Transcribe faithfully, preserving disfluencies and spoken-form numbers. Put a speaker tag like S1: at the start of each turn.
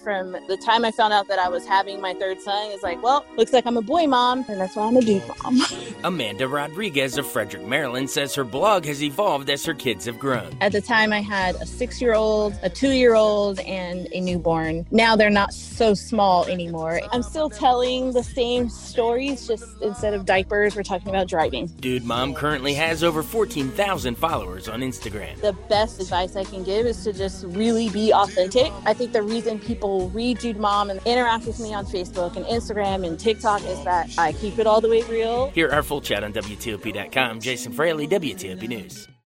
S1: from the time I found out that I was having my third son. It's like, well, looks like I'm a boy mom, and that's why I'm a dude mom.
S2: Amanda Rodriguez of Frederick, Maryland says her blog has evolved as her kids have grown.
S1: At the time, I had a six-year-old, a two-year-old, and a newborn. Now they're not so small anymore. I'm still telling the same stories, just instead of diapers, we're talking about driving.
S2: Dude Mom currently has over fourteen thousand followers on Instagram.
S1: The best advice I can give is to just really be authentic. I think the reason people read Dude Mom and interact with me on Facebook and Instagram and TikTok is that I keep it all the way real.
S2: Hear our full chat on W T O P dot com. Jason Fraley, W T O P News.